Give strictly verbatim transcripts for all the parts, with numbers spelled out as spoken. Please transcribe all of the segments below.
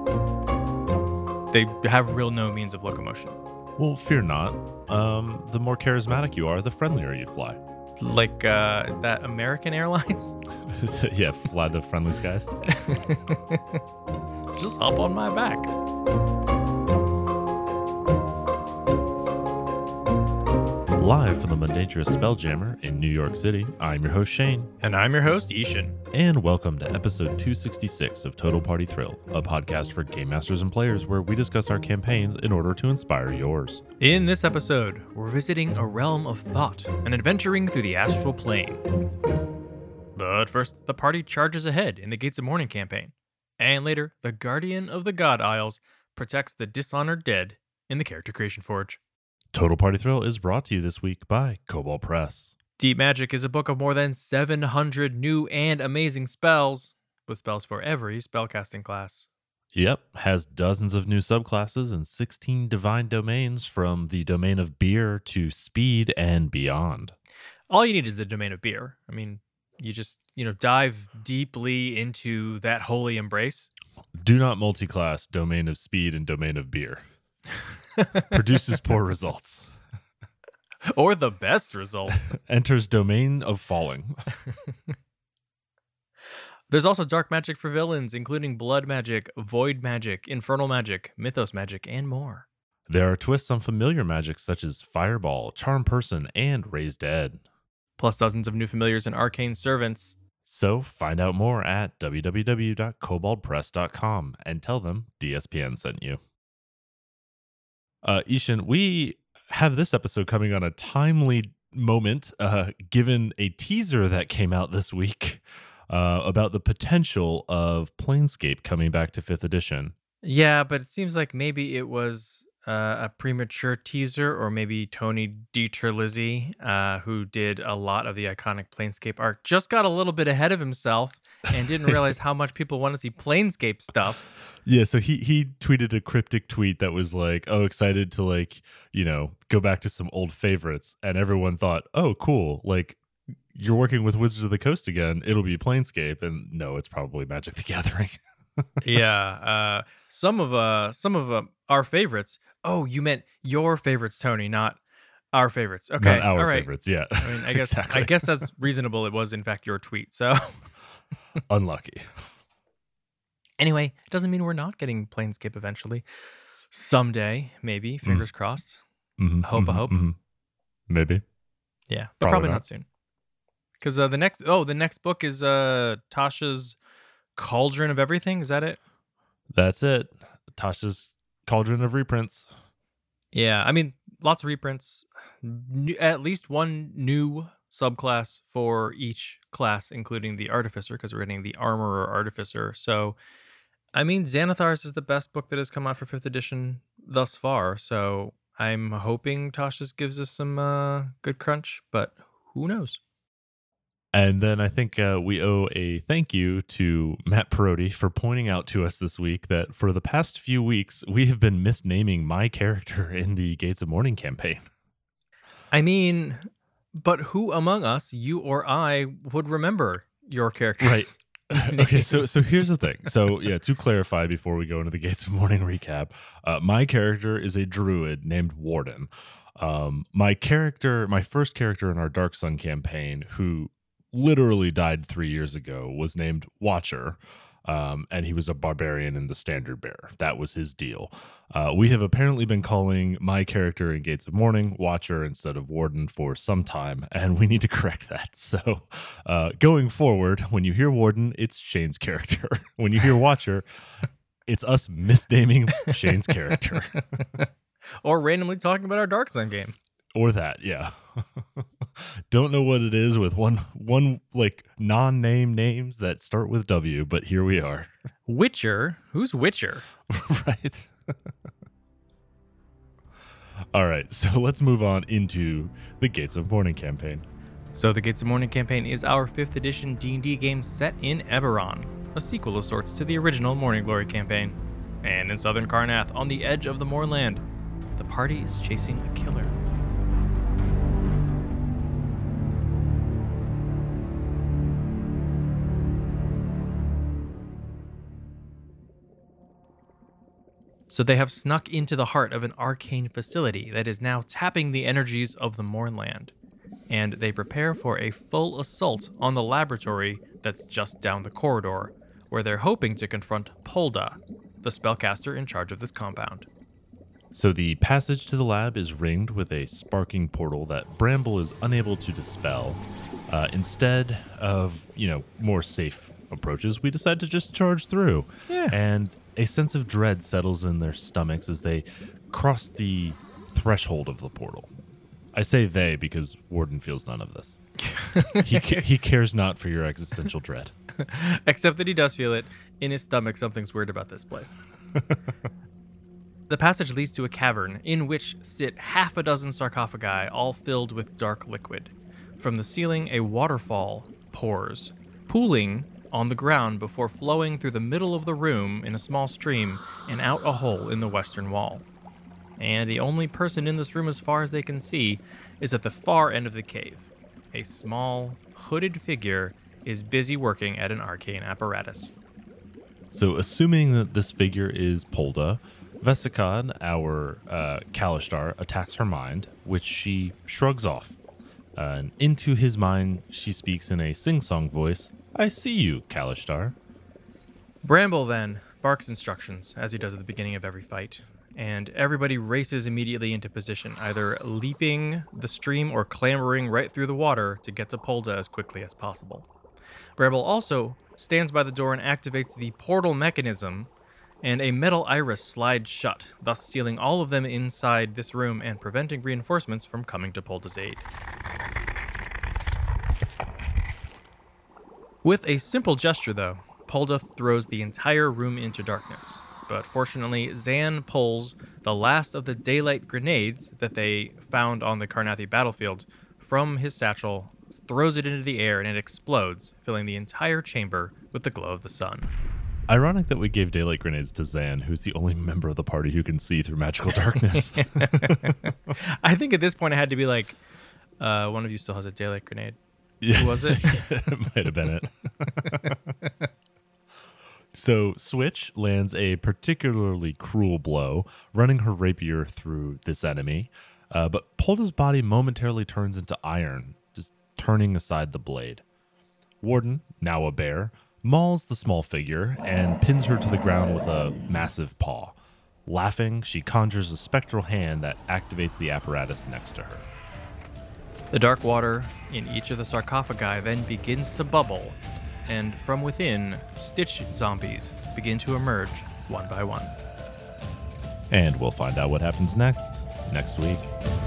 They have real no means of locomotion. Well, fear not. Um, the more charismatic you are, the friendlier you fly. Like, uh, is that American Airlines? Yeah, fly the friendly skies. Just hop on my back. Live from the Mundangerous Spelljammer in New York City, I'm your host Shane. And I'm your host, Ishan. And welcome to episode two sixty-six of Total Party Thrill, a podcast for game masters and players where we discuss our campaigns in order to inspire yours. In this episode, we're visiting a realm of thought and adventuring through the astral plane. But first, the party charges ahead in the Gates of Morning campaign. And later, the Guardian of the God Isles protects the dishonored dead in the Character Creation Forge. Total Party Thrill is brought to you this week by Cobalt Press. Deep Magic is a book of more than seven hundred new and amazing spells, with spells for every spellcasting class. Yep, has dozens of new subclasses and sixteen divine domains from the domain of beer to speed and beyond. All you need is the domain of beer. I mean, you just, you know, dive deeply into that holy embrace. Do not multi-class domain of speed and domain of beer. Produces poor results. Or the best results. Enters domain of falling. There's also dark magic for villains, including blood magic, void magic, infernal magic, mythos magic, and more. There are twists on familiar magic such as Fireball, Charm Person, and Raise Dead. Plus dozens of new familiars and arcane servants. So find out more at w w w dot cobalt press dot com and tell them D S P N sent you. Uh, Ishan, we have this episode coming on a timely moment, uh, given a teaser that came out this week uh, about the potential of Planescape coming back to fifth edition. Yeah, but it seems like maybe it was uh, a premature teaser, or maybe Tony DiTerlizzi, uh, who did a lot of the iconic Planescape art, just got a little bit ahead of himself and didn't realize how much people want to see Planescape stuff. Yeah, so he he tweeted a cryptic tweet that was like, "Oh, excited to like, you know, go back to some old favorites." And everyone thought, "Oh, cool. Like you're working with Wizards of the Coast again. It'll be Planescape." And no, it's probably Magic the Gathering. Yeah, uh some of uh some of uh, our favorites. Oh, you meant your favorites, Tony, not our favorites. Okay. Not our all right. favorites, yeah. I mean, I guess Exactly. I guess that's reasonable. It was in fact your tweet. So Unlucky. anyway, it doesn't mean we're not getting Planescape eventually. Someday, maybe. Fingers mm. crossed. Mm-hmm, hope, mm-hmm, I hope. Mm-hmm. Maybe. Yeah, but probably, probably not. not soon. Because uh, the next, oh, the next book is uh, Tasha's Cauldron of Everything. Is that it? That's it. Tasha's Cauldron of Reprints. Yeah, I mean, lots of reprints. New, at least one new subclass for each class, including the Artificer, because we're getting the Armorer Artificer. So, I mean, Xanathar's is the best book that has come out for fifth edition thus far. So, I'm hoping Tasha's gives us some uh, good crunch, but who knows? And then I think uh, we owe a thank you to Matt Perotti for pointing out to us this week that for the past few weeks, we have been misnaming my character in the Gates of Morning campaign. I mean, but who among us, you or I, would remember your character? Right. Okay, so so here's the thing. So yeah, to clarify before we go into the Gates of Morning recap, uh, my character is a druid named Warden. Um, my character, my first character in our Dark Sun campaign, who literally died three years ago, was named Watcher, um, and he was a barbarian in the Standard Bearer. That was his deal. Uh, we have apparently been calling my character in Gates of Morning Watcher instead of Warden for some time, and we need to correct that. So uh, going forward, when you hear Warden, it's Shane's character. When you hear Watcher, it's us misnaming Shane's character. Or randomly talking about our Dark Sun game. Or that, yeah. Don't know what it is with one one like non-name names that start with W, but here we are. Witcher? Who's Witcher? Right. All right, so let's move on into the Gates of Morning campaign. So the Gates of Morning campaign is our fifth edition D and D game set in Eberron, a sequel of sorts to the original Morning Glory campaign. And in southern Karrnath, on the edge of the moorland, the party is chasing a killer. So they have snuck into the heart of an arcane facility that is now tapping the energies of the Mournland. And they prepare for a full assault on the laboratory that's just down the corridor, where they're hoping to confront Polda, the spellcaster in charge of this compound. So the passage to the lab is ringed with a sparking portal that Bramble is unable to dispel. Uh, instead of, you know, more safe approaches, we decide to just charge through. Yeah. And a sense of dread settles in their stomachs as they cross the threshold of the portal. I say they because Warden feels none of this. he ca- he cares not for your existential dread. Except that he does feel it in his stomach. Something's weird about this place. The passage leads to a cavern in which sit half a dozen sarcophagi, all filled with dark liquid. From the ceiling, a waterfall pours, pooling on the ground before flowing through the middle of the room in a small stream and out a hole in the western wall. And the only person in this room, as far as they can see, is at the far end of the cave. A small, hooded figure is busy working at an arcane apparatus. So, assuming that this figure is Polda, Vesicod, our uh, Kalishtar, attacks her mind, which she shrugs off. Uh, and into his mind, she speaks in a sing-song voice, "I see you, Kalishtar." Bramble then barks instructions, as he does at the beginning of every fight, and everybody races immediately into position, either leaping the stream or clambering right through the water to get to Polda as quickly as possible. Bramble also stands by the door and activates the portal mechanism, and a metal iris slides shut, thus sealing all of them inside this room and preventing reinforcements from coming to Polda's aid. With a simple gesture, though, Polda throws the entire room into darkness. But fortunately, Zan pulls the last of the daylight grenades that they found on the Karrnathi battlefield from his satchel, throws it into the air, and it explodes, filling the entire chamber with the glow of the sun. Ironic that we gave daylight grenades to Zan, who's the only member of the party who can see through magical darkness. I think at this point it had to be like, uh, one of you still has a daylight grenade. Yeah. Who was it? It might have been it. So Switch lands a particularly cruel blow, running her rapier through this enemy. Uh, but Polda's body momentarily turns into iron, just turning aside the blade. Warden, now a bear, mauls the small figure and pins her to the ground with a massive paw. Laughing, she conjures a spectral hand that activates the apparatus next to her. The dark water in each of the sarcophagi then begins to bubble, and from within, Stitch zombies begin to emerge one by one. And we'll find out what happens next, next week.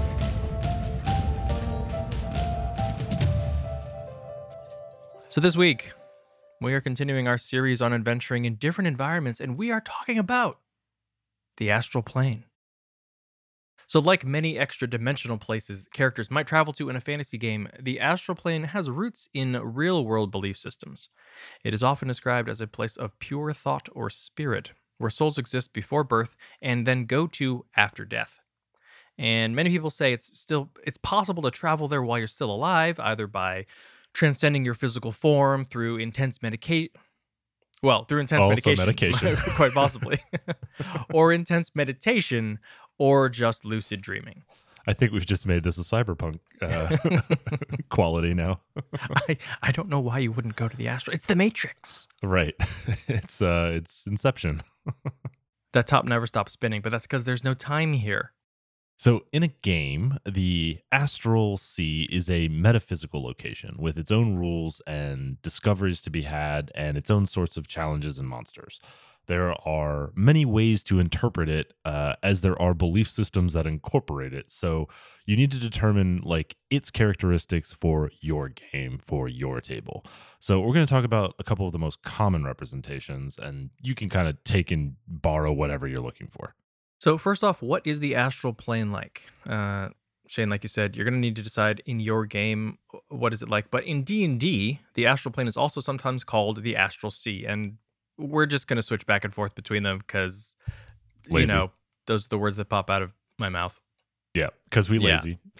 So this week, we are continuing our series on adventuring in different environments, and we are talking about the astral plane. So like many extra-dimensional places characters might travel to in a fantasy game, the astral plane has roots in real-world belief systems. It is often described as a place of pure thought or spirit, where souls exist before birth and then go to after death. And many people say it's still it's possible to travel there while you're still alive, either by transcending your physical form through intense medication. Well, through intense Also medication, medication. quite possibly, or intense meditation, or just lucid dreaming. I think we've just made this a cyberpunk uh, quality now. I, I don't know why you wouldn't go to the astral. It's the Matrix. Right. It's uh it's Inception. That top never stops spinning, but that's because there's no time here. So in a game, the Astral Sea is a metaphysical location with its own rules and discoveries to be had and its own sorts of challenges and monsters. There are many ways to interpret it, uh, as there are belief systems that incorporate it. So you need to determine like its characteristics for your game, for your table. So we're going to talk about a couple of the most common representations, and you can kind of take and borrow whatever you're looking for. So first off, what is the astral plane like? Uh, Shane, like you said, you're going to need to decide in your game what is it like. But in D and D, the astral plane is also sometimes called the astral sea, and we're just going to switch back and forth between them because, you Lazy. know, those are the words that pop out of my mouth. Yeah, because we Yeah. lazy.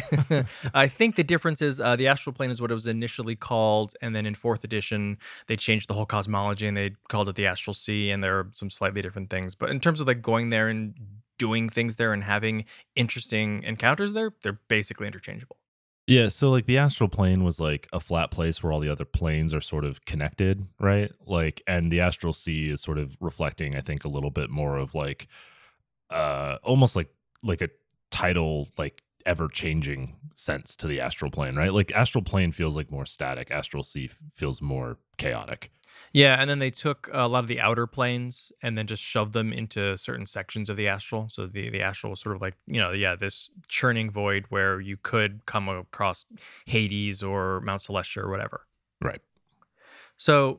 I think the difference is uh, the astral plane is what it was initially called, and then in fourth edition they changed the whole cosmology and they called it the astral sea. And there are some slightly different things, but in terms of like going there and doing things there and having interesting encounters there, they're basically interchangeable. Yeah, so like the astral plane was like a flat place where all the other planes are sort of connected, right? Like, and the astral sea is sort of reflecting, I think, a little bit more of like uh almost like like a tidal, like ever changing sense to the astral plane, right? Like astral plane feels like more static, astral sea f- feels more chaotic. Yeah, and then they took a lot of the outer planes and then just shoved them into certain sections of the astral. So the the astral was sort of like, you know, yeah, this churning void where you could come across Hades or Mount Celestia or whatever. Right. So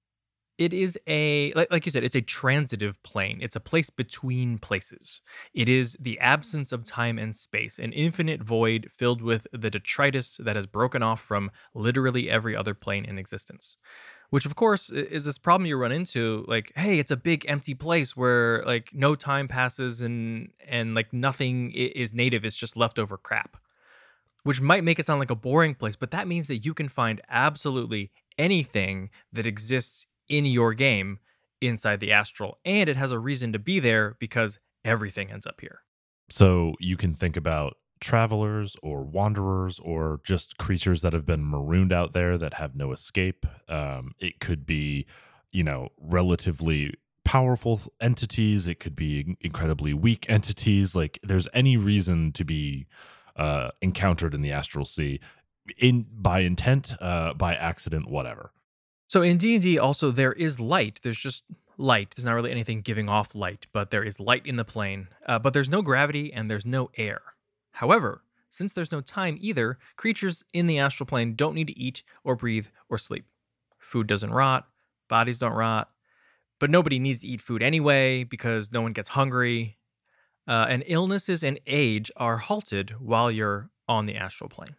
it is a like, like you said, it's a transitive plane. It's a place between places. It is the absence of time and space, an infinite void filled with the detritus that has broken off from literally every other plane in existence. Which of course i- is this problem you run into, like, hey, it's a big empty place where like no time passes and and like nothing i- is native, it's just leftover crap. Which might make it sound like a boring place, but that means that you can find absolutely anything that exists in your game inside the astral, and it has a reason to be there because everything ends up here. So you can think about travelers or wanderers or just creatures that have been marooned out there that have no escape. Um, it could be, you know, relatively powerful entities. It could be incredibly weak entities. Like there's any reason to be uh, encountered in the astral sea, in by intent, uh, by accident, whatever. So in D and D also there is light. There's just light. There's not really anything giving off light, but there is light in the plane. Uh, but there's no gravity and there's no air. However, since there's no time either, creatures in the astral plane don't need to eat or breathe or sleep. Food doesn't rot, bodies don't rot, but nobody needs to eat food anyway because no one gets hungry. Uh, and illnesses and age are halted while you're on the astral plane,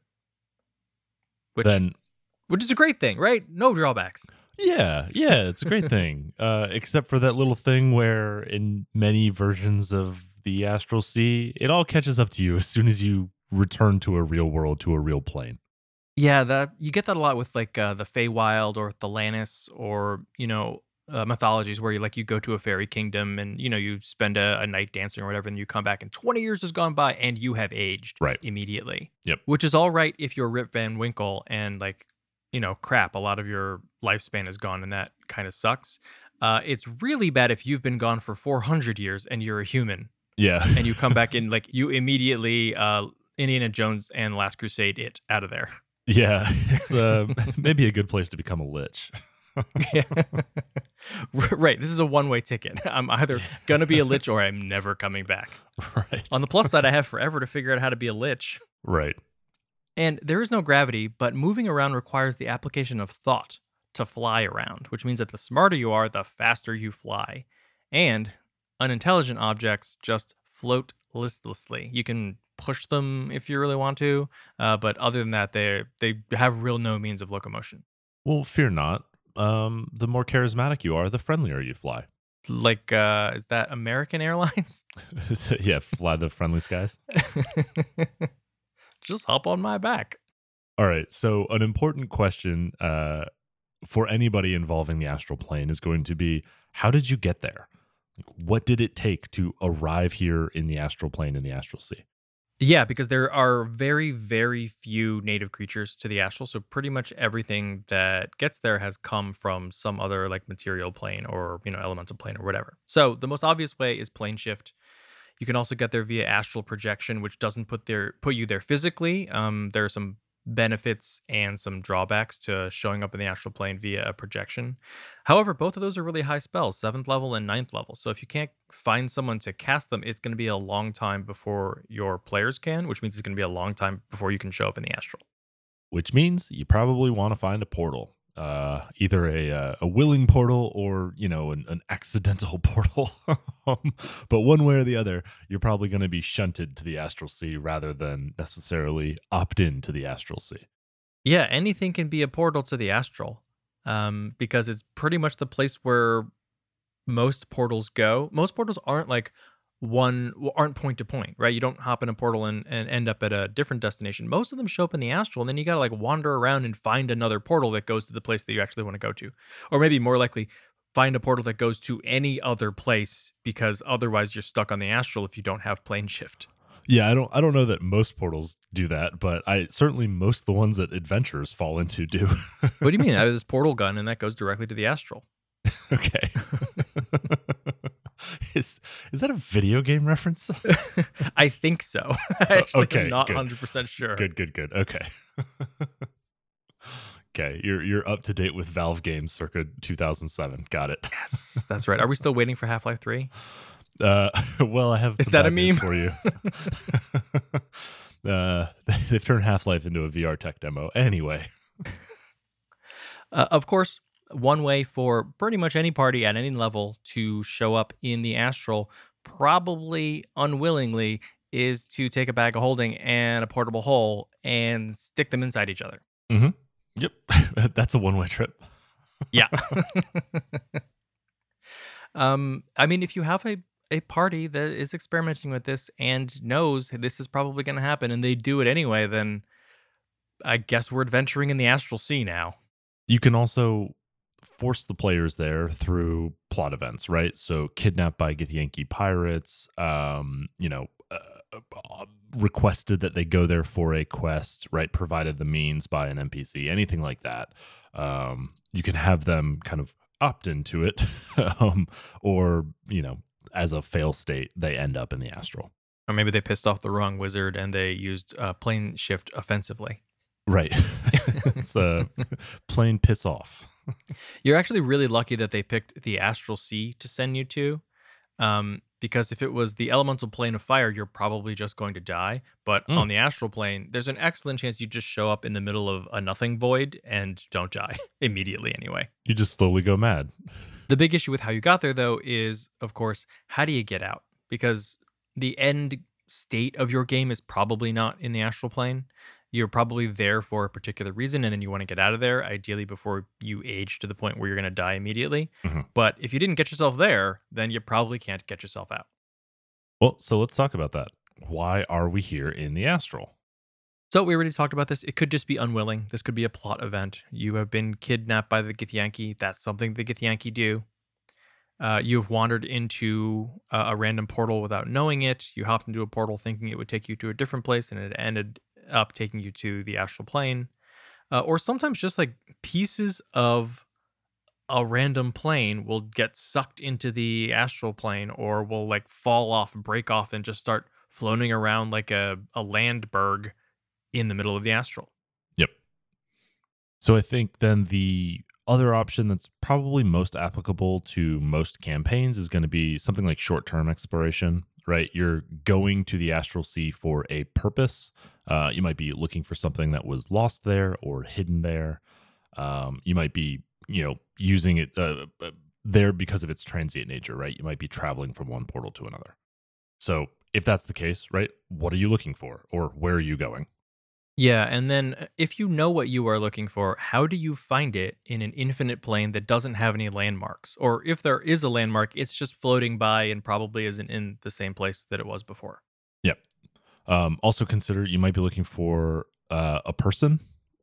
which Then which is a great thing, right? No drawbacks. yeah, yeah, it's a great thing. Uh, except for that little thing where in many versions of the astral sea, it all catches up to you as soon as you return to a real world, to a real plane. Yeah, that you get that a lot with like uh, the Feywild or Thelanis or you know uh, mythologies where you like you go to a fairy kingdom and you know you spend a, a night dancing or whatever, and you come back and twenty years has gone by and you have aged Right. immediately. Yep. Which is all right if you're Rip Van Winkle and like you know crap, a lot of your lifespan is gone and that kind of sucks. Uh, it's really bad if you've been gone for four hundred years and you're a human Yeah. and you come back and like you immediately uh, Indiana Jones and Last Crusade it out of there. Yeah. It's uh, maybe a good place to become a lich. Yeah. Right. This is a one way ticket. I'm either going to be a lich or I'm never coming back. Right. On the plus side, I have forever to figure out how to be a lich. Right. And there is no gravity, but moving around requires the application of thought to fly around, which means that the smarter you are, the faster you fly. And unintelligent objects just float listlessly. You can push them if you really want to, uh, but other than that, they they have real no means of locomotion. Well, fear not. Um, the more charismatic you are, the friendlier you fly. Like, uh, is that American Airlines? Yeah, fly the friendly skies. Just hop on my back. All right. So, an important question uh, for anybody involving the astral plane is going to be, how did you get there? Like, what did it take to arrive here in the astral plane in the astral sea? Yeah, because there are very, very few native creatures to the astral. So pretty much everything that gets there has come from some other like material plane or, you know, elemental plane or whatever. So the most obvious way is plane shift. You can also get there via astral projection, which doesn't put there put you there physically. Um, there are some benefits and some drawbacks to showing up in the astral plane via a projection. However, both of those are really high spells, seventh level and ninth level. So if you can't find someone to cast them, it's going to be a long time before your players can, which means it's going to be a long time before you can show up in the astral. Which means you probably want to find a portal, uh, either a uh, a willing portal or you know an, an accidental portal. Um, but one way or the other, you're probably going to be shunted to the astral sea rather than necessarily opt in to the astral sea. Yeah, anything can be a portal to the astral, um, because it's pretty much the place where most portals go. Most portals aren't like one well, aren't point to point, right? You don't hop in a portal and, and end up at a different destination. Most of them show up in the astral, and then you gotta like wander around and find another portal that goes to the place that you actually want to go to. Or maybe more likely, find a portal that goes to any other place because otherwise you're stuck on the astral if you don't have plane shift. Yeah, I don't I don't know that most portals do that, but I certainly most of the ones that adventurers fall into do. What do you mean? I have this portal gun and that goes directly to the astral. Okay. Is is that a video game reference? I think so. I actually Okay, am not good. one hundred percent sure. Good, good, good. Okay. Okay, you're you're up to date with Valve games circa two thousand seven. Got it. Yes, that's right. Are we still waiting for Half-Life three? Uh, well, I have Is some that a bad news meme? for you. uh, they've turned Half-Life into a V R tech demo. Anyway, Uh, of course, one way for pretty much any party at any level to show up in the astral, probably unwillingly, is to take a bag of holding and a portable hole and stick them inside each other. hmm yep, that's a one-way trip. Yeah. um, I mean, if you have a a party that is experimenting with this and knows this is probably going to happen and they do it anyway, then I guess we're adventuring in the astral sea now. You can also force the players there through plot events, right? So, kidnapped by Githyanki pirates, um, you know, uh, uh, requested that they go there for a quest, right? Provided the means by an N P C, anything like that. Um, you can have them kind of opt into it, um, or, you know, as a fail state, they end up in the astral. Or maybe they pissed off the wrong wizard and they used uh, plane shift offensively. Right. It's a plain piss off. You're actually really lucky that they picked the astral sea to send you to. Um, because if it was the elemental plane of fire, you're probably just going to die. But Mm, on the astral plane, there's an excellent chance you just show up in the middle of a nothing void and don't die immediately anyway. you just slowly go mad. The big issue with how you got there, though, is, of course, how do you get out? Because the end state of your game is probably not in the astral plane. You're probably there for a particular reason, and then you want to get out of there, ideally before you age to the point where you're going to die immediately. Mhm. But if you didn't get yourself there, then you probably can't get yourself out. Well, so let's talk about that. Why are we here in the astral? So we already talked about this. It could just be unwilling. This could be a plot event. You have been kidnapped by the Githyanki. That's something the Githyanki do. Uh, you have wandered into uh, a random portal without knowing it. You hopped into a portal thinking it would take you to a different place, and it ended up taking you to the astral plane. Uh, or sometimes just like pieces of a random plane will get sucked into the astral plane, or will like fall off, break off, and just start floating around like a, a land berg in the middle of the astral. Yep. So I think then the other option that's probably most applicable to most campaigns is going to be something like short-term exploration, right? You're going to the astral sea for a purpose. Uh, you might be looking for something that was lost there or hidden there. Um, you might be, you know, using it uh, uh, there because of its transient nature, right? You might be traveling from one portal to another. So if that's the case, right, what are you looking for, or where are you going? Yeah, and then uh, if you know what you are looking for, how do you find it in an infinite plane that doesn't have any landmarks? Or if there is a landmark, it's just floating by and probably isn't in the same place that it was before. Yep. Um, also consider you might be looking for uh, a person,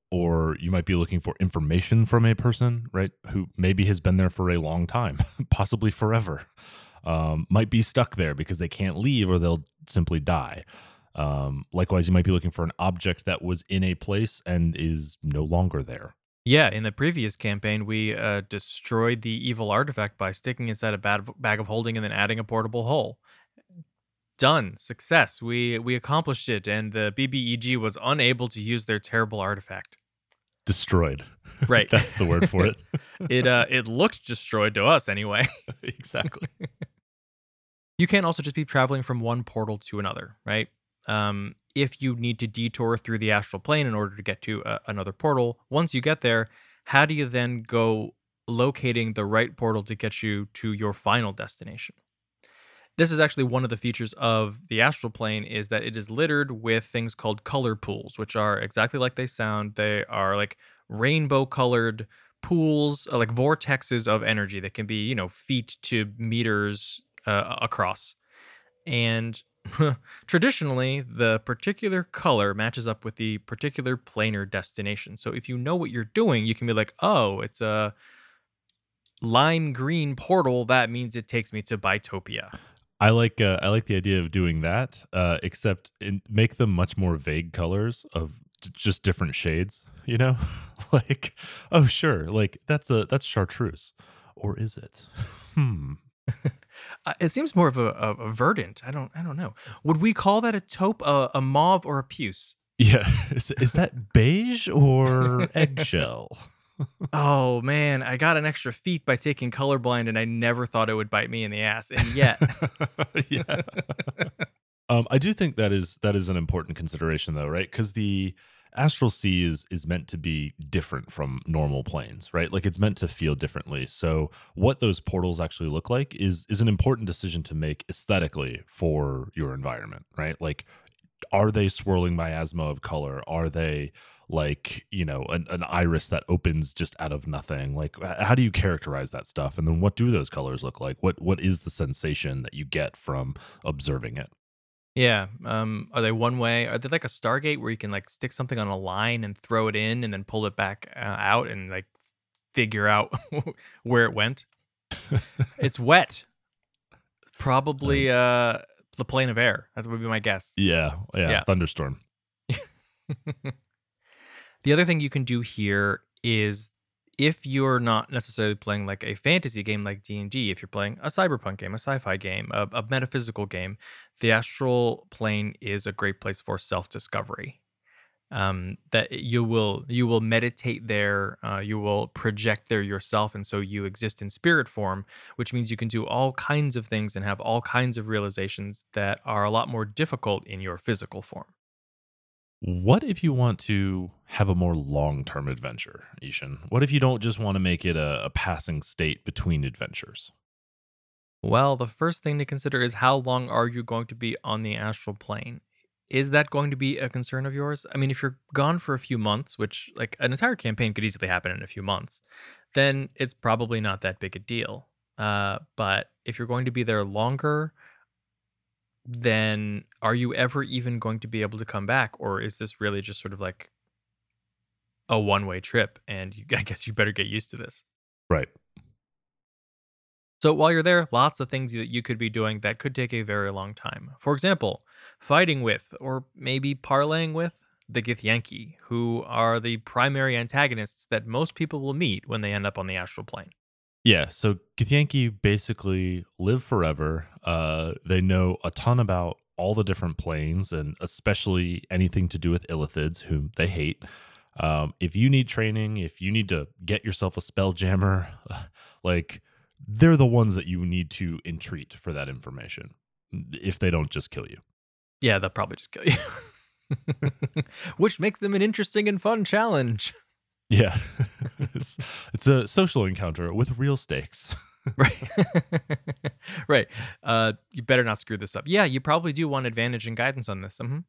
or you might be looking for information from a person, right? Who maybe has been there for a long time, possibly forever. Um, might be stuck there because they can't leave or they'll simply die. Um, likewise, you might be looking for an object that was in a place and is no longer there. Yeah, in the previous campaign, we uh, destroyed the evil artifact by sticking inside a bad bag of holding and then adding a portable hole. Done. Success. We we accomplished it, and the B B E G was unable to use their terrible artifact. Destroyed. Right. That's the word for it. it uh it looked destroyed to us anyway. Exactly. You can also just be traveling from one portal to another, right? Um, if you need to detour through the astral plane in order to get to uh, another portal, once you get there, how do you then go locating the right portal to get you to your final destination? This is actually one of the features of the astral plane is that it is littered with things called color pools, which are exactly like they sound. They are like rainbow colored pools, uh, like vortexes of energy that can be, you know, feet to meters uh, across. And traditionally, the particular color matches up with the particular planar destination. So if you know what you're doing, you can be like, oh, it's a lime green portal. That means it takes me to Bitopia. I like uh, I like the idea of doing that, uh, except in, make them much more vague colors of j- just different shades. You know, like oh sure, like that's a that's chartreuse, or is it? Hmm. Uh, it seems more of a, a, a verdant. I don't I don't know. Would we call that a taupe, a, a mauve, or a puce? Yeah, is, is that beige or eggshell? Oh man, I got an extra feat by taking colorblind, and I never thought it would bite me in the ass, and yet. Yeah. Um, I do think that is that is an important consideration, though, right? Because the astral sea is is meant to be different from normal planes, right? Like it's meant to feel differently. So, what those portals actually look like is is an important decision to make aesthetically for your environment, right? Like, are they swirling miasma of color? Are they like you know an, an iris that opens just out of nothing? Like, h- how do you characterize that stuff? And then, what do those colors look like? What what is the sensation that you get from observing it? Yeah. Um, are they one way? Are they like a Stargate where you can like stick something on a line and throw it in and then pull it back uh, out and like figure out where it went? It's wet. Um, Probably uh the plane of air. That would be my guess. Yeah, yeah, Yeah. thunderstorm. The other thing you can do here is if you're not necessarily playing like a fantasy game like D and D, if you're playing a cyberpunk game, a sci-fi game, a, a metaphysical game, the astral plane is a great place for self-discovery. Um, that you will you will meditate there, uh, you will project there yourself, and so you exist in spirit form, which means you can do all kinds of things and have all kinds of realizations that are a lot more difficult in your physical form. What if you want to have a more long-term adventure, Ishan? What if you don't just want to make it a, a passing state between adventures? Well, the first thing to consider is how long are you going to be on the astral plane? Is that going to be a concern of yours? I mean, if you're gone for a few months, which like an entire campaign could easily happen in a few months, then it's probably not that big a deal. Uh, but if you're going to be there longer, then are you ever even going to be able to come back? Or is this really just sort of like a one way trip? And you, I guess you better get used to this. Right. So while you're there, lots of things that you could be doing that could take a very long time. For example, fighting with, or maybe parlaying with, the Githyanki, who are the primary antagonists that most people will meet when they end up on the astral plane. Yeah, so Githyanki basically live forever. Uh, they know a ton about all the different planes and especially anything to do with illithids, whom they hate. Um, if you need training, if you need to get yourself a spell jammer, like they're the ones that you need to entreat for that information if they don't just kill you. Yeah, they'll probably just kill you. Which makes them an interesting and fun challenge. Yeah. it's, it's a social encounter with real stakes. Right. Right. Uh, you better not screw this up. Yeah, you probably do want advantage and guidance on this. hmm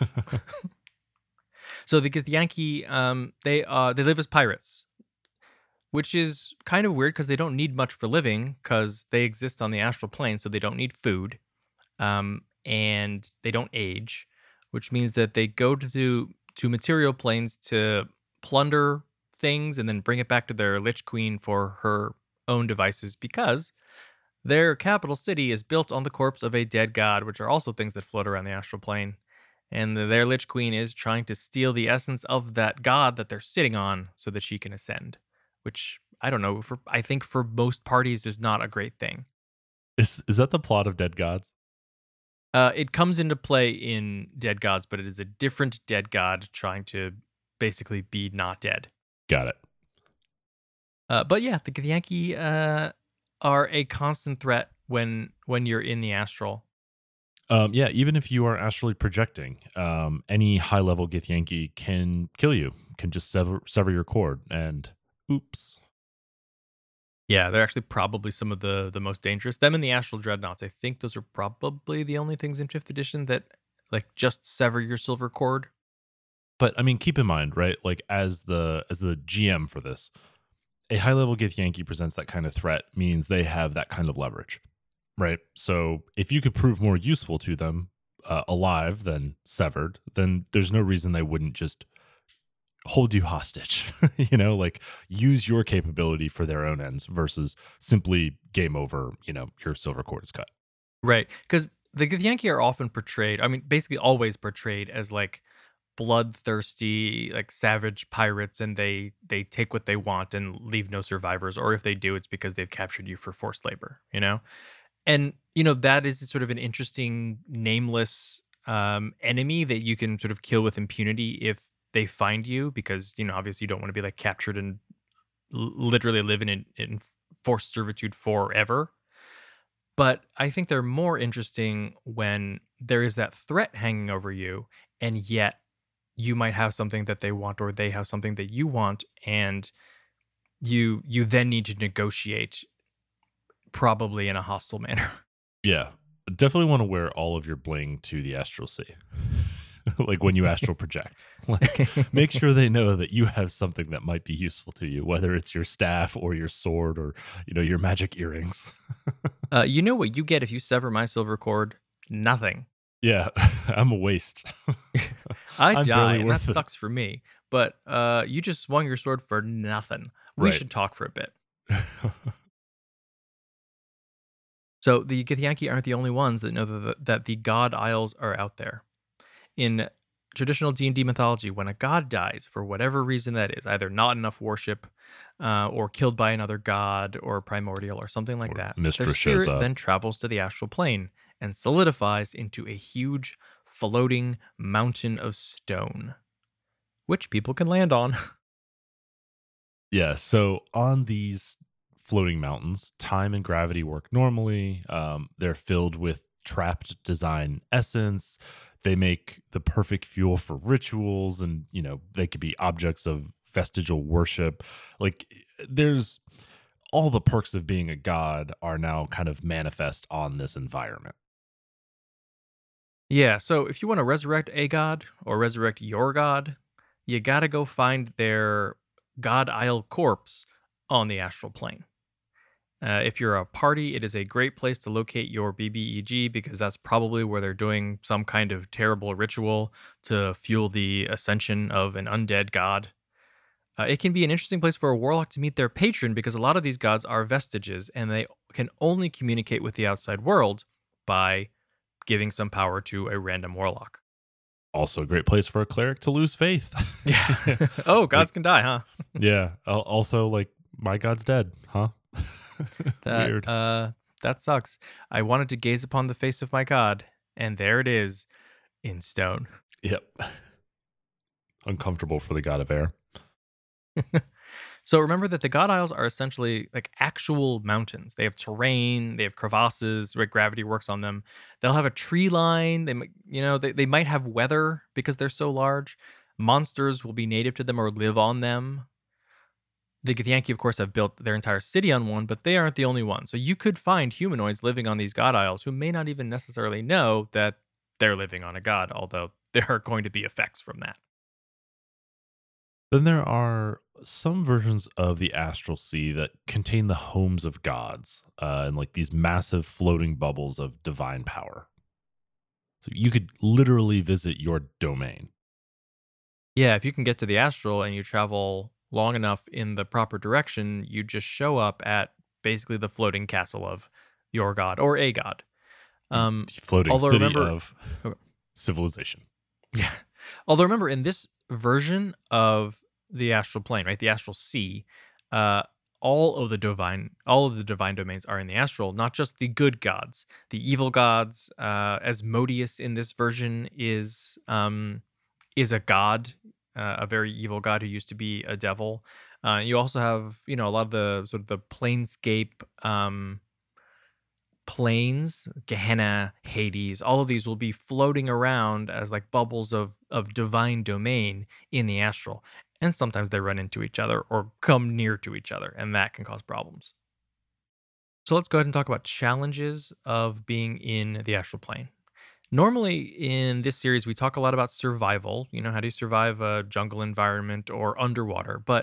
So the Githyanki, um, they uh, they live as pirates, which is kind of weird because they don't need much for living because they exist on the astral plane, so they don't need food, um, and they don't age, which means that they go to to material planes to plunder things and then bring it back to their Lich Queen for her own devices because their capital city is built on the corpse of a dead god, which are also things that float around the astral plane. And their Lich Queen is trying to steal the essence of that god that they're sitting on so that she can ascend, which I don't know, for I think for most parties is not a great thing. Is is that the plot of Dead Gods? Uh, it comes into play in Dead Gods, but it is a different dead god trying to basically be not dead. Got it. Uh, but yeah, the Githyanki uh, are a constant threat when when you're in the astral. Um, yeah, even if you are astrally projecting, um, any high level Githyanki can kill you, can just sever sever your cord, and oops. Yeah, they're actually probably some of the the most dangerous. Them and the astral dreadnoughts. I think those are probably the only things in fifth edition that like just sever your silver cord. But I mean, keep in mind, right? Like as the as the G M for this, a high level Githyanki presents that kind of threat means they have that kind of leverage, right? So if you could prove more useful to them uh, alive than severed, then there's no reason they wouldn't just hold you hostage, you know, like use your capability for their own ends versus simply game over, you know, your silver cord is cut. Right. Because the Githyanki are often portrayed, I mean, basically always portrayed as like bloodthirsty, like savage pirates, and they they take what they want and leave no survivors. Or if they do, it's because they've captured you for forced labor, you know? And, you know, that is sort of an interesting nameless um, enemy that you can sort of kill with impunity if they find you, because, you know, obviously you don't want to be like captured and l- literally living in, in forced servitude forever. But I think they're more interesting when there is that threat hanging over you, and yet you might have something that they want or they have something that you want, and you you then need to negotiate probably in a hostile manner. Yeah. Definitely want to wear all of your bling to the astral sea. Like when you astral project. Like make sure they know that you have something that might be useful to you, whether it's your staff or your sword or, you know, your magic earrings. Uh, you know what you get if you sever my silver cord? Nothing. Yeah, I'm a waste. I I'm die, barely and that worth it. sucks for me. But uh, you just swung your sword for nothing. We Right. should talk for a bit. So the Githyanki aren't the only ones that know that the, that the God Isles are out there. In traditional D and D mythology, when a god dies for whatever reason that is, either not enough worship, uh, or killed by another god or primordial or something like Or that, their Mistress shows spirit up. then travels to the astral plane and solidifies into a huge floating mountain of stone, which people can land on. Yeah, so on these floating mountains, time and gravity work normally. Um, they're filled with trapped design essence. They make the perfect fuel for rituals, and you know they could be objects of vestigial worship. Like there's all the perks of being a god are now kind of manifest on this environment. Yeah, so if you want to resurrect a god or resurrect your god, you got to go find their god isle corpse on the astral plane. Uh, if you're a party, it is a great place to locate your B B E G, because that's probably where they're doing some kind of terrible ritual to fuel the ascension of an undead god. Uh, it can be an interesting place for a warlock to meet their patron, because a lot of these gods are vestiges and they can only communicate with the outside world by giving some power to a random warlock. Also, a great place for a cleric to lose faith. Yeah. Yeah, Oh, like gods can die, huh? yeah. al- Also, like my god's dead, huh? That Weird. uh that sucks. I wanted to gaze upon the face of my god, and there it is in stone. Yep. Uncomfortable for the god of air. So remember that the God Isles are essentially like actual mountains. They have terrain, they have crevasses where gravity works on them. They'll have a tree line. They, might- you know, they, they might have weather because they're so large. Monsters will be native to them or live on them. The Githyanki, of course, have built their entire city on one, but they aren't the only one. So you could find humanoids living on these God Isles who may not even necessarily know that they're living on a god, although there are going to be effects from that. Then there are some versions of the astral sea that contain the homes of gods, uh, and like these massive floating bubbles of divine power. So you could literally visit your domain. Yeah, if you can get to the astral and you travel long enough in the proper direction, you just show up at basically the floating castle of your god or a god. Mm, Um, the floating although city remember, of okay, civilization. yeah, although remember in this version of the astral plane, right, the astral sea, uh, all of the divine, all of the divine domains are in the astral, not just the good gods, the evil gods. Uh, Asmodeus in this version is um, is a god, uh, a very evil god who used to be a devil. Uh, you also have, you know, a lot of the sort of the planescape um, planes, Gehenna, Hades. All of these will be floating around as like bubbles of of divine domain in the astral, and sometimes they run into each other or come near to each other, and that can cause problems. So let's go ahead and talk about challenges of being in the astral plane. Normally in this series, we talk a lot about survival. You know, how do you survive a jungle environment or underwater? But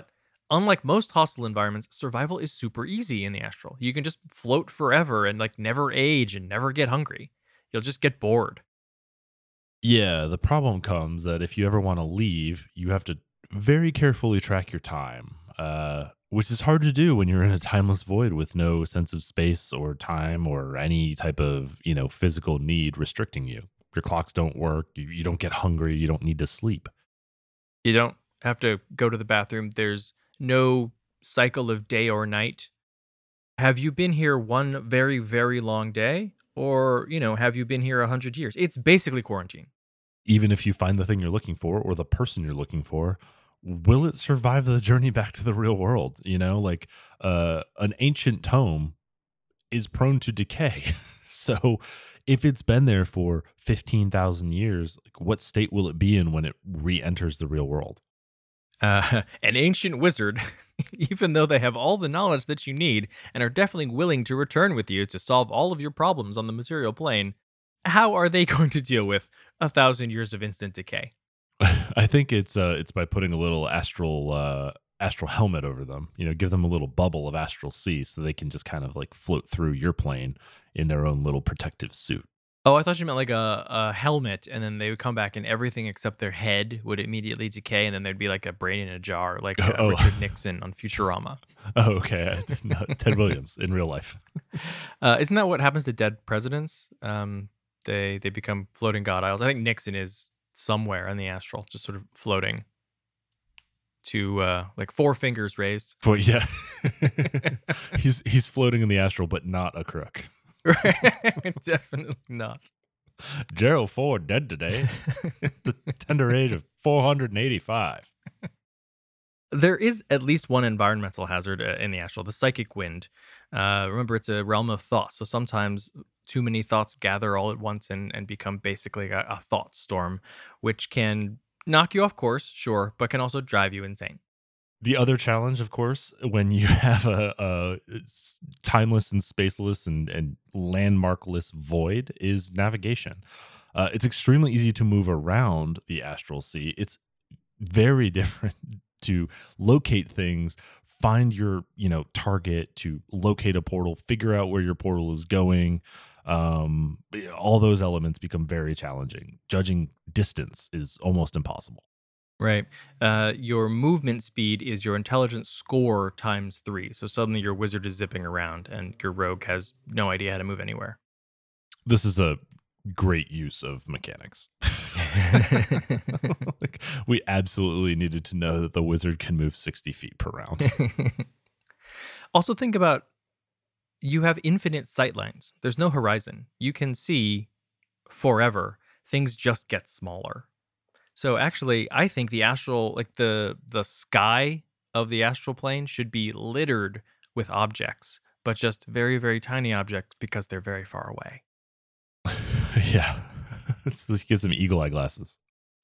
Unlike most hostile environments, survival is super easy in the astral. You can just float forever and like never age and never get hungry. You'll just get bored. Yeah, the problem comes that if you ever want to leave, you have to very carefully track your time, uh, which is hard to do when you're in a timeless void with no sense of space or time or any type of, you know, physical need restricting you. Your clocks don't work, you, you don't get hungry, you don't need to sleep. You don't have to go to the bathroom. There's no cycle of day or night. Have you been here one very, very long day? Or, you know, have you been here a hundred years? It's basically quarantine. Even if you find the thing you're looking for or the person you're looking for, will it survive the journey back to the real world? You know, like uh, an ancient tome is prone to decay. So if it's been there for fifteen thousand years, like what state will it be in when it re-enters the real world? Uh, an ancient wizard, even though they have all the knowledge that you need and are definitely willing to return with you to solve all of your problems on the material plane, how are they going to deal with a thousand years of instant decay? I think it's uh it's by putting a little astral uh astral helmet over them. You know, give them a little bubble of astral sea so they can just kind of like float through your plane in their own little protective suit. Oh, I thought you meant like a, a helmet, and then they would come back, and everything except their head would immediately decay, and then there'd be like a brain in a jar, like uh, Oh, Richard Nixon on Futurama. oh okay. No, Ted Williams in real life. Uh, isn't that what happens to dead presidents? Um, they they become floating god isles. I think Nixon is somewhere in the astral, just sort of floating to uh, like four fingers raised. But yeah. he's he's floating in the astral, but not a crook. Right? Definitely not. Gerald Ford dead today. The tender age of four hundred eighty-five. There is at least one environmental hazard uh, in the astral, the psychic wind. Uh, remember, it's a realm of thought. So sometimes too many thoughts gather all at once and, and become basically a, a thought storm, which can knock you off course, sure, but can also drive you insane. The other challenge, of course, when you have a, a s- timeless and spaceless and, and landmarkless void is navigation. Uh, it's extremely easy to move around the astral sea. It's very different to locate things, find your, you know, target, to locate a portal, figure out where your portal is going. Um, all those elements become very challenging. Judging distance is almost impossible. Right. Uh, your movement speed is your intelligence score times three. So suddenly your wizard is zipping around and your rogue has no idea how to move anywhere. This is a great use of mechanics. Like, we absolutely needed to know that the wizard can move sixty feet per round. Also, think about you have infinite sight lines. There's no horizon. You can see forever. Things just get smaller. So actually, I think the astral, like the the sky of the astral plane, should be littered with objects, but just very, very tiny objects because they're very far away. Yeah. Let's let's get some eagle eye glasses.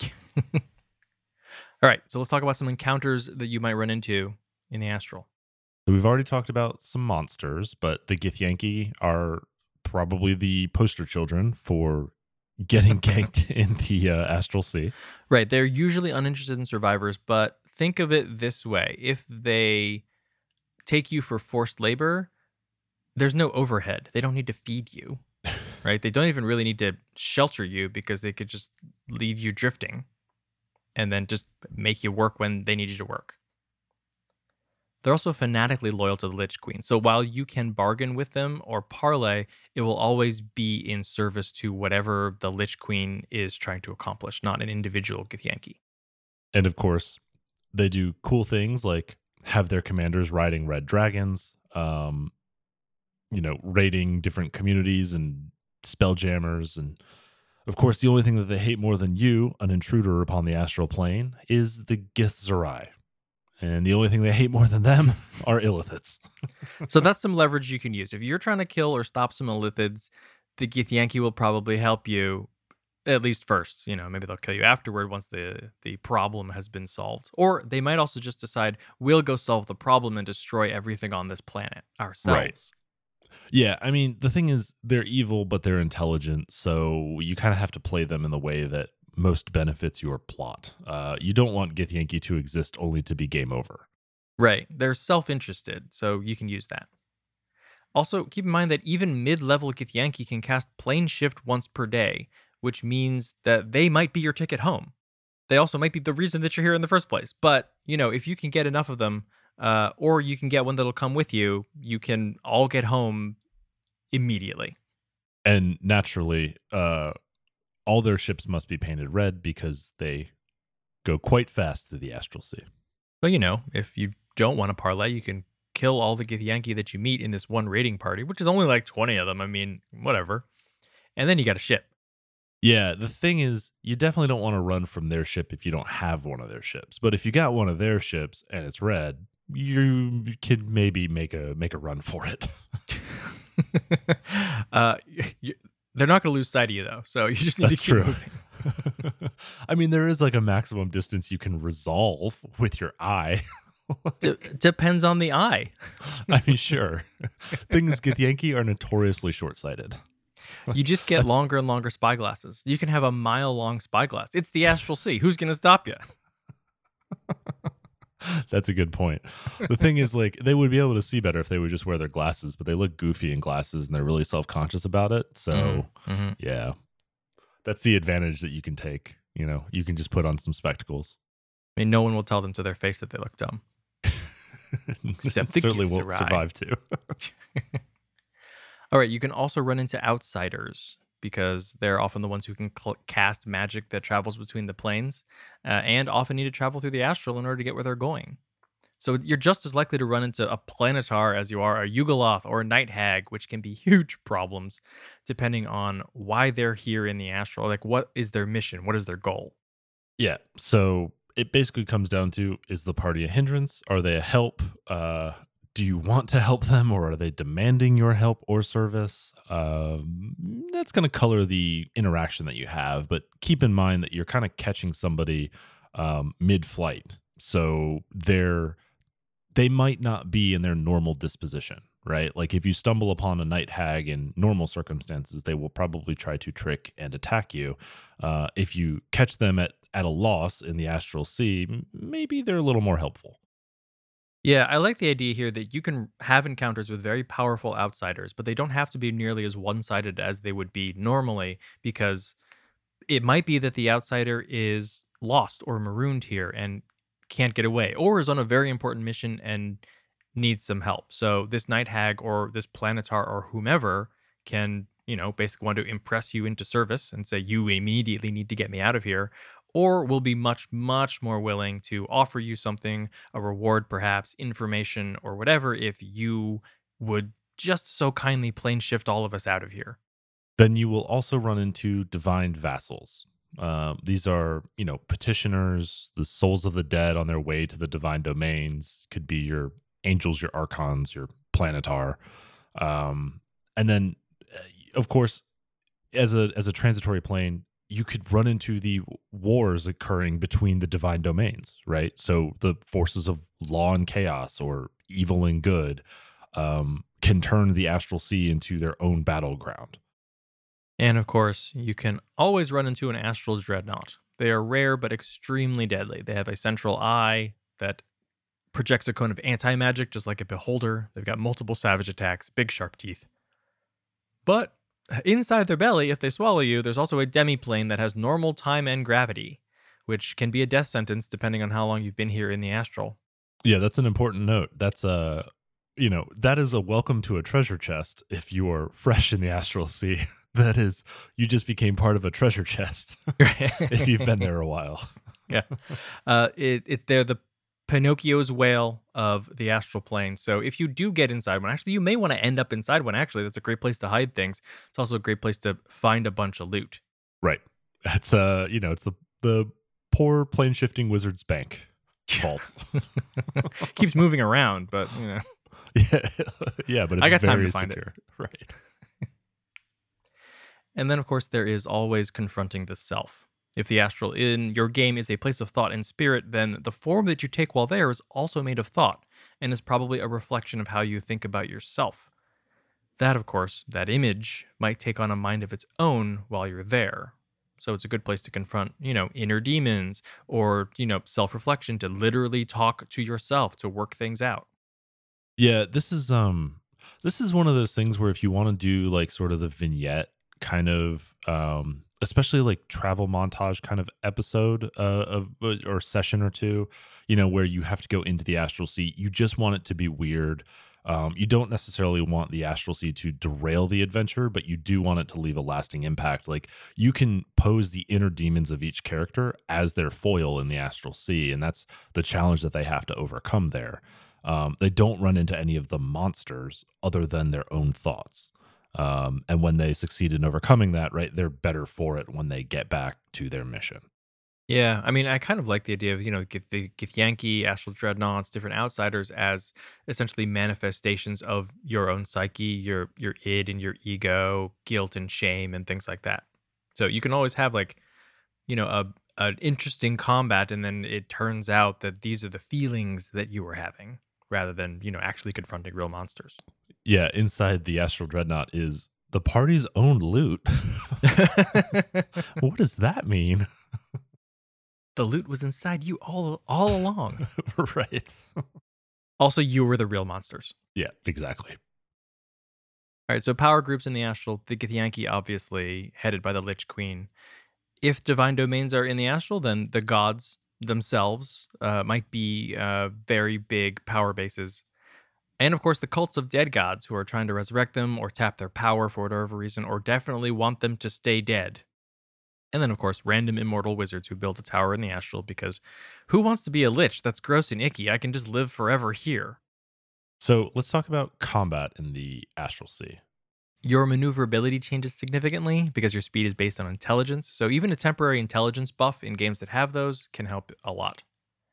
All right, so let's talk about some encounters that you might run into in the astral. So we've already talked about some monsters, but the Githyanki are probably the poster children for getting ganked in the uh, astral sea. Right, they're usually uninterested in survivors, but think of it this way: if they take you for forced labor, there's no overhead. They don't need to feed you, right? They don't even really need to shelter you because they could just leave you drifting and then just make you work when they need you to work. They're also fanatically loyal to the Lich Queen. So while you can bargain with them or parlay, it will always be in service to whatever the Lich Queen is trying to accomplish, not an individual Githyanki. And of course, they do cool things like have their commanders riding red dragons, um, you know, raiding different communities and spelljammers. And of course, the only thing that they hate more than you, an intruder upon the astral plane, is the Githzerai. And the only thing they hate more than them are illithids. So that's some leverage you can use. If you're trying to kill or stop some illithids, the Githyanki will probably help you at least first. You know, maybe they'll kill you afterward once the the problem has been solved. Or they might also just decide we'll go solve the problem and destroy everything on this planet ourselves. Yeah, I mean, the thing is, they're evil, but they're intelligent. So you kind of have to play them in the way that most benefits your plot. Uh, you don't want Githyanki to exist only to be game over. Right. They're self-interested, so you can use that. Also, keep in mind that even mid-level Githyanki can cast Plane Shift once per day, which means that they might be your ticket home. They also might be the reason that you're here in the first place. But, you know, if you can get enough of them, uh, or you can get one that'll come with you, you can all get home immediately. And naturally, uh, all their ships must be painted red because they go quite fast through the astral sea. But, you know, if you don't want to parlay, you can kill all the Githyanki that you meet in this one raiding party, which is only like twenty of them. I mean, whatever. And then you got a ship. Yeah, the thing is, you definitely don't want to run from their ship if you don't have one of their ships. But if you got one of their ships and it's red, you could maybe make a make a run for it. uh, you, they're not going to lose sight of you, though. So you just need That's to keep true. moving. I mean, there is like a maximum distance you can resolve with your eye. D- depends on the eye. I mean, sure. Things Githyanki are notoriously short-sighted. You just get That's- longer and longer spyglasses. You can have a mile long spyglass. It's the astral sea. Who's going to stop you? That's a good point. The thing is, like, they would be able to see better if they would just wear their glasses, but they look goofy in glasses and they're really self-conscious about it. So, Mm-hmm. yeah, that's the advantage that you can take. You know, you can just put on some spectacles. I mean, no one will tell them to their face that they look dumb. Except the Certainly won't Githzerai. survive too. All right, you can also run into outsiders because they're often the ones who can cl- cast magic that travels between the planes uh, and often need to travel through the astral in order to get where they're going. So you're just as likely to run into a Planetar as you are a Yugoloth or a Night Hag, which can be huge problems depending on why they're here in the astral. Like, what is their mission? What is their goal? Yeah. So it basically comes down to, is the party a hindrance? Are they a help? Uh, do you want to help them, or are they demanding your help or service? Um, that's going to color the interaction that you have. But keep in mind that you're kind of catching somebody um, mid-flight. So they're they might not be in their normal disposition, right? Like if you stumble upon a night hag in normal circumstances, they will probably try to trick and attack you. Uh, if you catch them at, at a loss in the astral sea, m- maybe they're a little more helpful. Yeah, I like the idea here that you can have encounters with very powerful outsiders, but they don't have to be nearly as one sided as they would be normally because it might be that the outsider is lost or marooned here and can't get away, or is on a very important mission and needs some help. So this night hag or this planetar or whomever can, you know, basically want to impress you into service and say you immediately need to get me out of here, or will be much much more willing to offer you something, a reward perhaps, information or whatever if you would just so kindly plane shift all of us out of here. Then you will also run into divine vassals. Um, these are, you know, petitioners, the souls of the dead on their way to the divine domains. Could be your angels, your archons, your planetar, um, and then, uh, of course, as a as a transitory plane, you could run into the wars occurring between the divine domains, right? So the forces of law and chaos, or evil and good, um, can turn the astral sea into their own battleground. And of course, you can always run into an astral dreadnought. They are rare but extremely deadly. They have a central eye that projects a cone of anti magic, just like a beholder. They've got multiple savage attacks, big sharp teeth. But inside their belly, if they swallow you, there's also a demiplane that has normal time and gravity, which can be a death sentence depending on how long you've been here in the astral. Yeah, that's an important note. That's a, you know, that is a welcome to a treasure chest if you are fresh in the astral sea. That is, you just became part of a treasure chest if you've been there a while. Yeah. Uh, it, it, they're the Pinocchio's whale of the astral plane. So if you do get inside one, actually, you may want to end up inside one. Actually, that's a great place to hide things. It's also a great place to find a bunch of loot. Right. That's uh, you know, it's the the poor plane shifting wizard's bank vault. Keeps moving around, but you know, Yeah, yeah, but it's I got time very to find it. secure. Right. And then, of course, there is always confronting the self. If the astral in your game is a place of thought and spirit, then the form that you take while there is also made of thought and is probably a reflection of how you think about yourself. That, of course, that image might take on a mind of its own while you're there. So it's a good place to confront, you know, inner demons or, you know, self reflection to literally talk to yourself to work things out. Yeah, this is um this is one of those things where if you want to do like sort of the vignette kind of um especially like travel montage kind of episode uh, of uh, or session or two, you know, where you have to go into the astral sea, you just want it to be weird. Um, you don't necessarily want the astral sea to derail the adventure, but you do want it to leave a lasting impact. Like you can pose the inner demons of each character as their foil in the astral sea, and that's the challenge that they have to overcome there. Um, they don't run into any of the monsters other than their own thoughts. Um, and when they succeed in overcoming that, right, they're better for it when they get back to their mission. Yeah, I mean, I kind of like the idea of, you know, get the get Yankee, Astral Dreadnoughts, different outsiders as essentially manifestations of your own psyche, your your id and your ego, guilt and shame and things like that. So you can always have like, you know, a an interesting combat and then it turns out that these are the feelings that you were having rather than, you know, actually confronting real monsters. Yeah, inside the Astral Dreadnought is the party's own loot. What does that mean? The loot was inside you all all along. Right. Also, you were the real monsters. Yeah, exactly. All right, so power groups in the astral, the Githyanki obviously headed by the Lich Queen. If divine domains are in the astral, then the gods themselves uh, might be uh, very big power bases. And of course, the cults of dead gods who are trying to resurrect them or tap their power for whatever reason, or definitely want them to stay dead. And then, of course, random immortal wizards who built a tower in the astral because who wants to be a lich? That's gross and icky. I can just live forever here. So let's talk about combat in the Astral Sea. Your maneuverability changes significantly because your speed is based on intelligence. So even a temporary intelligence buff in games that have those can help a lot.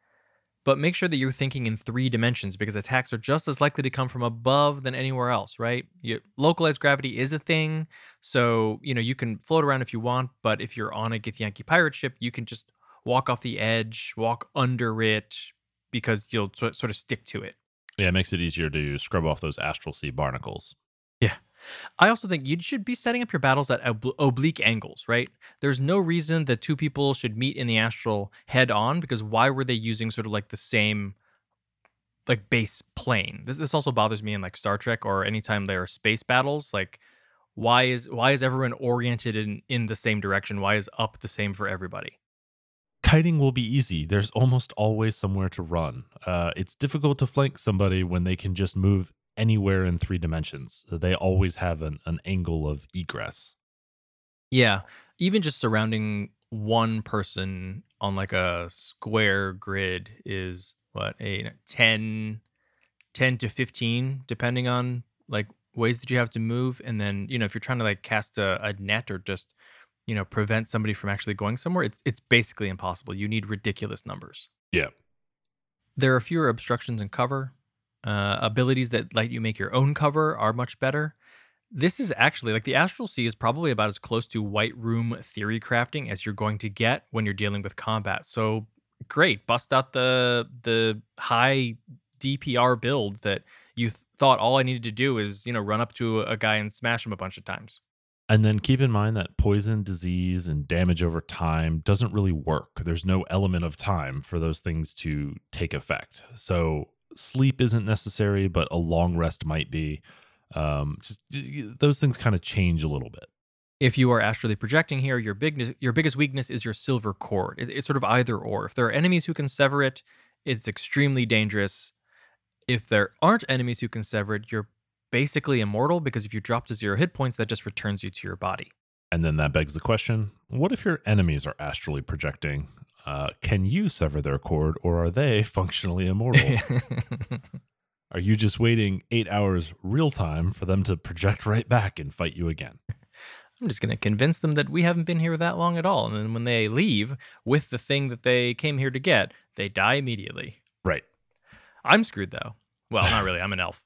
But make sure that you're thinking in three dimensions because attacks are just as likely to come from above than anywhere else, right? You, localized gravity is a thing, so you know you can float around if you want. But if you're on a Githyanki pirate ship, you can just walk off the edge, walk under it, because you'll sort sort of stick to it. Yeah, it makes it easier to scrub off those Astral Sea barnacles. Yeah. I also think you should be setting up your battles at ob- oblique angles, right? There's no reason that two people should meet in the astral head on because why were they using sort of like the same like base plane? This this also bothers me in like Star Trek or anytime there are space battles. Like why is why is everyone oriented in in the same direction? Why is up the same for everybody? Kiting will be easy. There's almost always somewhere to run. Uh, it's difficult to flank somebody when they can just move anywhere in three dimensions. They always have an, an angle of egress. Yeah, even just surrounding one person on like a square grid is what a ten ten to fifteen depending on like ways that you have to move and then you know if you're trying to like cast a, a net or just you know prevent somebody from actually going somewhere it's it's basically impossible. You need ridiculous numbers. Yeah. There are fewer obstructions and cover. Uh, abilities that let you make your own cover are much better. This is actually like the Astral Sea is probably about as close to White Room theory crafting as you're going to get when you're dealing with combat. So great, bust out the the high D P R build that you th- thought all I needed to do is you know run up to a guy and smash him a bunch of times. And then keep in mind that poison, disease, and damage over time doesn't really work. There's no element of time for those things to take effect. So sleep isn't necessary, but a long rest might be. Um, just those things kind of change a little bit. If you are astrally projecting here, your bigness, your biggest weakness is your silver cord. It, it's sort of either or. If there are enemies who can sever it, it's extremely dangerous. If there aren't enemies who can sever it, you're basically immortal because if you drop to zero hit points, that just returns you to your body. And then that begs the question, what if your enemies are astrally projecting? Uh, can you sever their cord or are they functionally immortal? Are you just waiting eight hours real time for them to project right back and fight you again? I'm just going to convince them that we haven't been here that long at all. And then when they leave with the thing that they came here to get, they die immediately. Right. I'm screwed though. Well, not really. I'm an elf.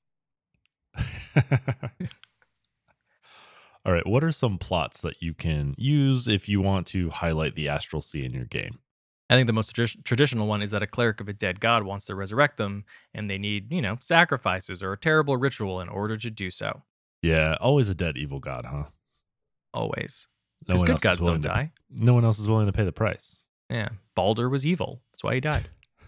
All right. What are some plots that you can use if you want to highlight the Astral Sea in your game? I think the most tradi- traditional one is that a cleric of a dead god wants to resurrect them, and they need, you know, sacrifices or a terrible ritual in order to do so. Yeah. Always a dead evil god, huh? Always. No because one good else is gods don't willing to. die. No one else is willing to pay the price. Yeah, Balder was evil. That's why he died.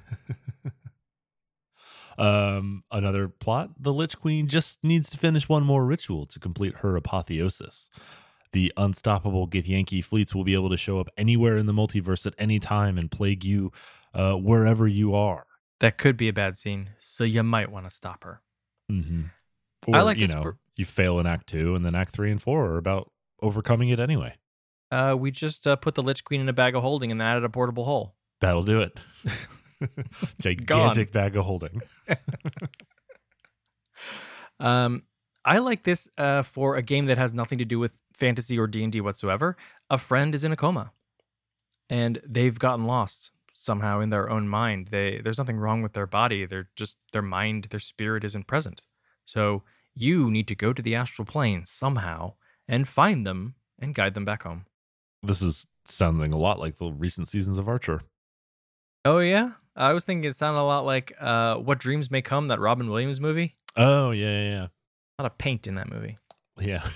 Um, another plot: the Lich Queen just needs to finish one more ritual to complete her apotheosis. The unstoppable Githyanki fleets will be able to show up anywhere in the multiverse at any time and plague you uh, wherever you are. That could be a bad scene, so you might want to stop her. Mm-hmm. I Or, like you this know, for. you fail in Act Two, and then Act Three and Four are about overcoming it anyway. Uh, we just uh, put the Lich Queen in a bag of holding and added a portable hole. That'll do it. Gigantic bag of holding. um, I like this uh, for a game that has nothing to do with fantasy or D and D whatsoever. A friend is in a coma, and they've gotten lost somehow in their own mind. They there's nothing wrong with their body. They're just their mind, their spirit isn't present. So you need to go to the astral plane somehow and find them and guide them back home. This is sounding a lot like the recent seasons of Archer. Oh yeah, I was thinking it sounded a lot like uh, "What Dreams May Come," that Robin Williams movie. Oh yeah, yeah, yeah. A lot of paint in that movie. Yeah.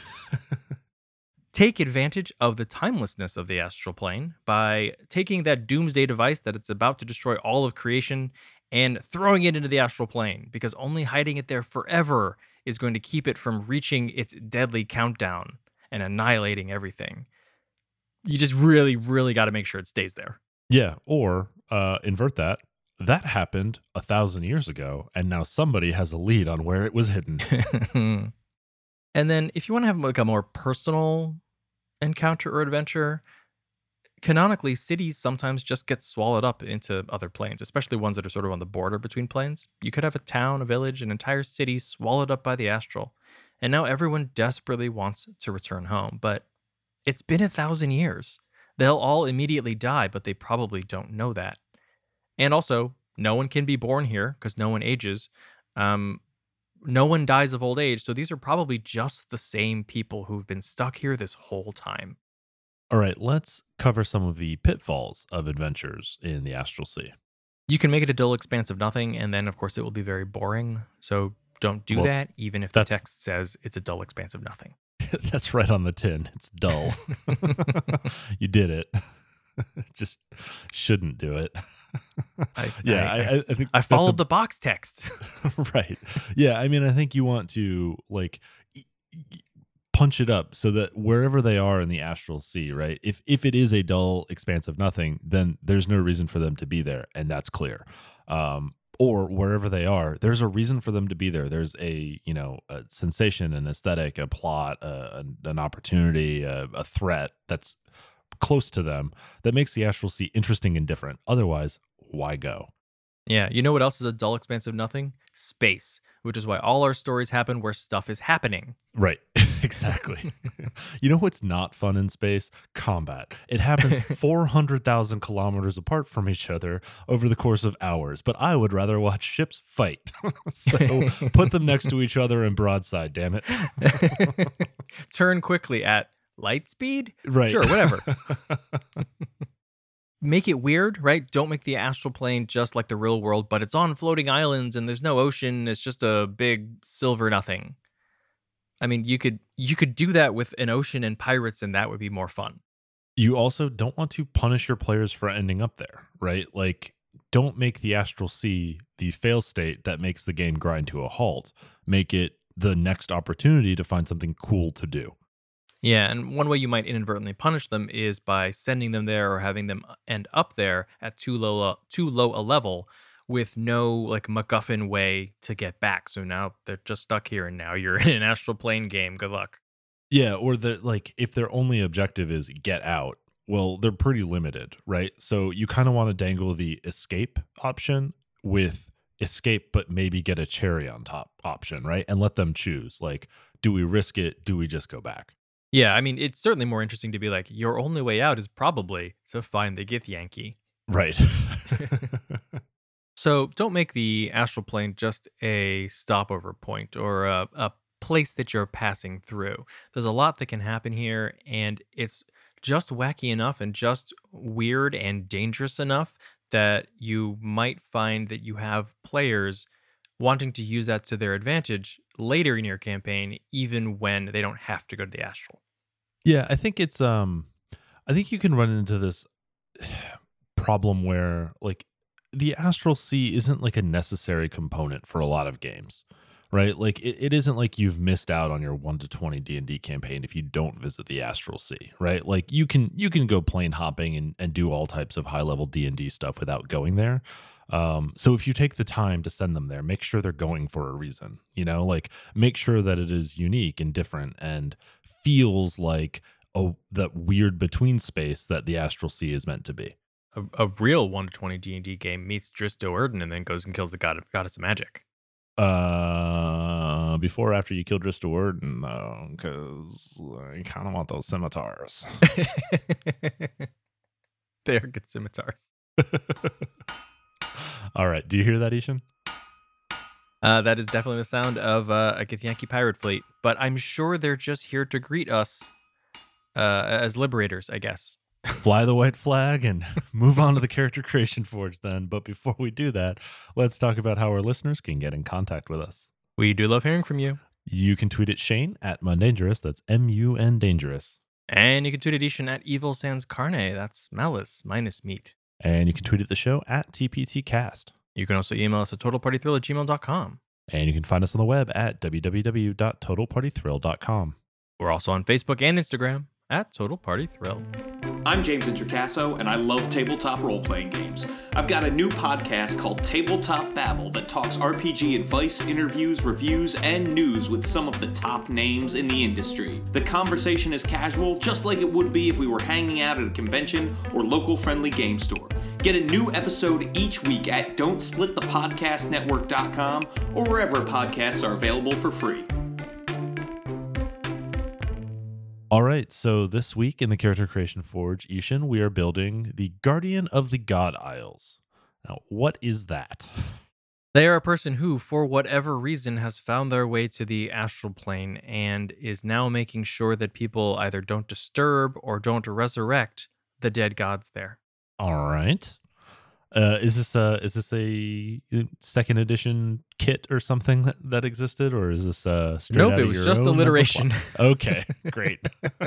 Take advantage of the timelessness of the astral plane by taking that doomsday device that it's about to destroy all of creation and throwing it into the astral plane, because only hiding it there forever is going to keep it from reaching its deadly countdown and annihilating everything. You just really, really got to make sure it stays there. Yeah, or uh, invert that. That happened a thousand years ago, and now somebody has a lead on where it was hidden. And then if you want to have like a more personal encounter or adventure, canonically, cities sometimes just get swallowed up into other planes, especially ones that are sort of on the border between planes. You could have a town, a village, an entire city swallowed up by the astral. And now everyone desperately wants to return home. But it's been a thousand years. They'll all immediately die, but they probably don't know that. And also, no one can be born here because no one ages. Um, no one dies of old age. So these are probably just the same people who've been stuck here this whole time. All right, let's cover some of the pitfalls of adventures in the Astral Sea. You can make it a dull expanse of nothing, and then, of course, it will be very boring. So don't do Well, that, even if the that's- text says it's a dull expanse of nothing. That's right on the tin. It's dull. You did it. Just shouldn't do it. I, yeah, I, I, I, I think I that's followed a- the box text. right. Yeah, I mean, I think you want to like e- e- punch it up so that wherever they are in the astral sea, right? If if it is a dull expanse of nothing, then there's no reason for them to be there, and that's clear. Um, or wherever they are, there's a reason for them to be there. There's a you know a sensation, an aesthetic, a plot, a, an, an opportunity, a, a threat that's close to them that makes the astral sea interesting and different. Otherwise, why go? Yeah, you know what else is a dull expanse of nothing? Space, which is why all our stories happen where stuff is happening. Right. Exactly. You know what's not fun in space? Combat. It happens four hundred thousand kilometers apart from each other over the course of hours, but I would rather watch ships fight. So put them next to each other and broadside, damn it. Turn quickly at light speed? Right. Sure, whatever. Make it weird, right? Don't make the astral plane just like the real world, but it's on floating islands and there's no ocean. It's just a big silver nothing. I mean, you could you could do that with an ocean and pirates, and that would be more fun. You also don't want to punish your players for ending up there, right? Like, don't make the astral sea the fail state that makes the game grind to a halt. Make it the next opportunity to find something cool to do. Yeah, and one way you might inadvertently punish them is by sending them there or having them end up there at too low a, too low a level with no like MacGuffin way to get back. So now they're just stuck here, and now you're in an astral plane game. Good luck. Yeah, or the like if their only objective is get out, well, they're pretty limited, right? So you kind of want to dangle the escape option with escape, but maybe get a cherry on top option, right? And let them choose. Like, do we risk it? Do we just go back? Yeah, I mean, it's certainly more interesting to be like, your only way out is probably to find the Githyanki. Right. So don't make the astral plane just a stopover point or a, a place that you're passing through. There's a lot that can happen here, and it's just wacky enough and just weird and dangerous enough that you might find that you have players wanting to use that to their advantage later in your campaign, even when they don't have to go to the astral. Yeah, I think it's um I think you can run into this problem where like the astral sea isn't like a necessary component for a lot of games. Right? Like it, it isn't like you've missed out on your one to twenty D and D campaign if you don't visit the astral sea, right? Like you can you can go plane hopping and, and do all types of high level D and D stuff without going there. Um, so if you take the time to send them there, make sure they're going for a reason, you know, like make sure that it is unique and different and feels like oh that weird between space that the astral sea is meant to be. A, a real one to twenty D and D game meets Dristo Erden and then goes and kills the god goddess of magic. Uh, before or after you kill Drista Warden, though, because I kind of want those scimitars. They are good scimitars. All right. Do you hear that, Ishan? Uh, that is definitely the sound of uh, a Githyanki pirate fleet, but I'm sure they're just here to greet us uh, as liberators, I guess. Fly the white flag and move on to the Character Creation Forge then. But before we do that, let's talk about how our listeners can get in contact with us. We do love hearing from you. You can tweet at Shane at Mundangerous. That's M U N Dangerous. And you can tweet at Ishan at Evil Sans Carne. That's malice minus meat. And you can tweet at the show at T P T Cast. You can also email us at totalpartythrill at gmail dot com. And you can find us on the web at w w w dot total party thrill dot com. We're also on Facebook and Instagram at Total Party Thrill. I'm James Introcaso, and I love tabletop role-playing games. I've got a new podcast called Tabletop Babble that talks R P G advice, interviews, reviews, and news with some of the top names in the industry. The conversation is casual, just like it would be if we were hanging out at a convention or local friendly game store. Get a new episode each week at don't split the podcast network dot com or wherever podcasts are available for free. All right, so this week in the Character Creation Forge, Ishan, we are building the Guardian of the God Isles. Now, what is that? They are a person who, for whatever reason, has found their way to the astral plane and is now making sure that people either don't disturb or don't resurrect the dead gods there. All right. Uh, is this a is this a second edition kit or something that, that existed, or is this uh straight Nope, out it of was your just own alliteration. mental plot? Okay, great.